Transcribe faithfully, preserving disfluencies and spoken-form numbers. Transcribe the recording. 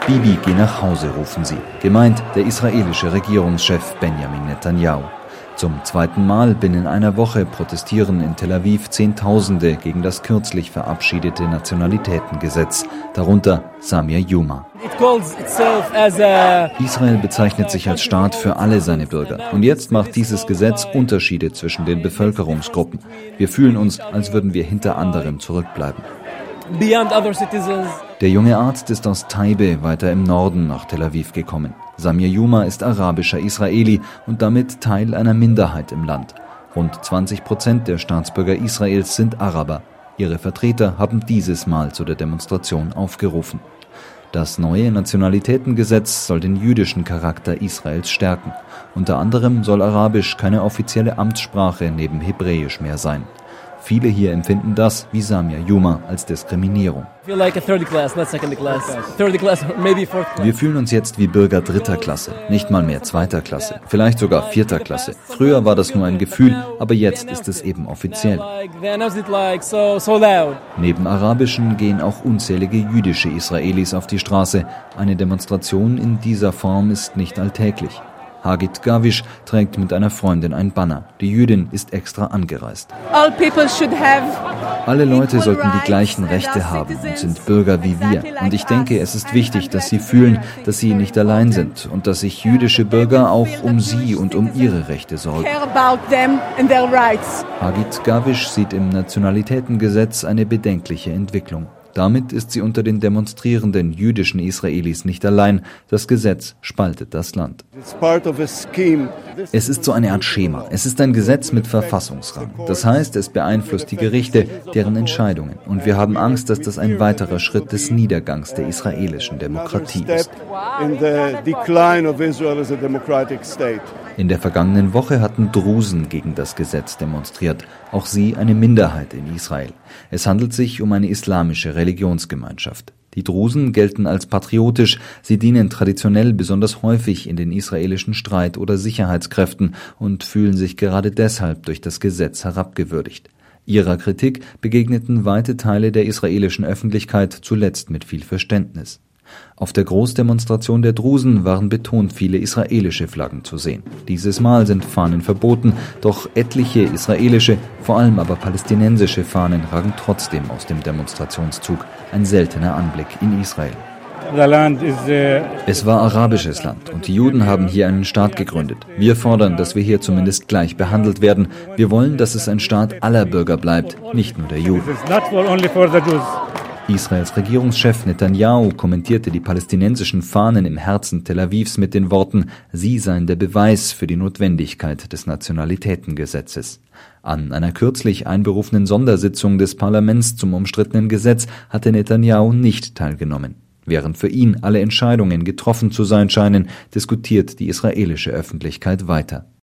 Bibi, geh nach Hause, rufen sie. Gemeint der israelische Regierungschef Benjamin Netanyahu. Zum zweiten Mal binnen einer Woche protestieren in Tel Aviv Zehntausende gegen das kürzlich verabschiedete Nationalitätengesetz, darunter Samir Yuma. Israel bezeichnet sich als Staat für alle seine Bürger. Und jetzt macht dieses Gesetz Unterschiede zwischen den Bevölkerungsgruppen. Wir fühlen uns, als würden wir hinter anderen zurückbleiben. Der junge Arzt ist aus Taibe weiter im Norden nach Tel Aviv gekommen. Samir Yuma ist arabischer Israeli und damit Teil einer Minderheit im Land. Rund zwanzig Prozent der Staatsbürger Israels sind Araber. Ihre Vertreter haben dieses Mal zu der Demonstration aufgerufen. Das neue Nationalitätengesetz soll den jüdischen Charakter Israels stärken. Unter anderem soll Arabisch keine offizielle Amtssprache neben Hebräisch mehr sein. Viele hier empfinden das, wie Samir Yuma, als Diskriminierung. Wir fühlen uns jetzt wie Bürger dritter Klasse, nicht mal mehr zweiter Klasse, vielleicht sogar vierter Klasse. Früher war das nur ein Gefühl, aber jetzt ist es eben offiziell. Neben Arabischen gehen auch unzählige jüdische Israelis auf die Straße. Eine Demonstration in dieser Form ist nicht alltäglich. Hagit Gavish trägt mit einer Freundin ein Banner. Die Jüdin ist extra angereist. Alle Leute sollten die gleichen Rechte haben und sind Bürger wie wir. Und ich denke, es ist wichtig, dass sie fühlen, dass sie nicht allein sind und dass sich jüdische Bürger auch um sie und um ihre Rechte sorgen. Hagit Gavish sieht im Nationalitätengesetz eine bedenkliche Entwicklung. Damit ist sie unter den demonstrierenden jüdischen Israelis nicht allein. Das Gesetz spaltet das Land. Es ist so eine Art Schema. Es ist ein Gesetz mit Verfassungsrang. Das heißt, es beeinflusst die Gerichte, deren Entscheidungen. Und wir haben Angst, dass das ein weiterer Schritt des Niedergangs der israelischen Demokratie ist. In der vergangenen Woche hatten Drusen gegen das Gesetz demonstriert. Auch sie eine Minderheit in Israel. Es handelt sich um eine islamische Religionsgemeinschaft. Die Drusen gelten als patriotisch. Sie dienen traditionell besonders häufig in den israelischen Streit- oder Sicherheitskräften und fühlen sich gerade deshalb durch das Gesetz herabgewürdigt. Ihrer Kritik begegneten weite Teile der israelischen Öffentlichkeit zuletzt mit viel Verständnis. Auf der Großdemonstration der Drusen waren betont viele israelische Flaggen zu sehen. Dieses Mal sind Fahnen verboten, doch etliche israelische, vor allem aber palästinensische Fahnen ragen trotzdem aus dem Demonstrationszug. Ein seltener Anblick in Israel. Es war arabisches Land und die Juden haben hier einen Staat gegründet. Wir fordern, dass wir hier zumindest gleich behandelt werden. Wir wollen, dass es ein Staat aller Bürger bleibt, nicht nur der Juden. Israels Regierungschef Netanyahu kommentierte die palästinensischen Fahnen im Herzen Tel Avivs mit den Worten, sie seien der Beweis für die Notwendigkeit des Nationalitätengesetzes. An einer kürzlich einberufenen Sondersitzung des Parlaments zum umstrittenen Gesetz hatte Netanyahu nicht teilgenommen. Während für ihn alle Entscheidungen getroffen zu sein scheinen, diskutiert die israelische Öffentlichkeit weiter.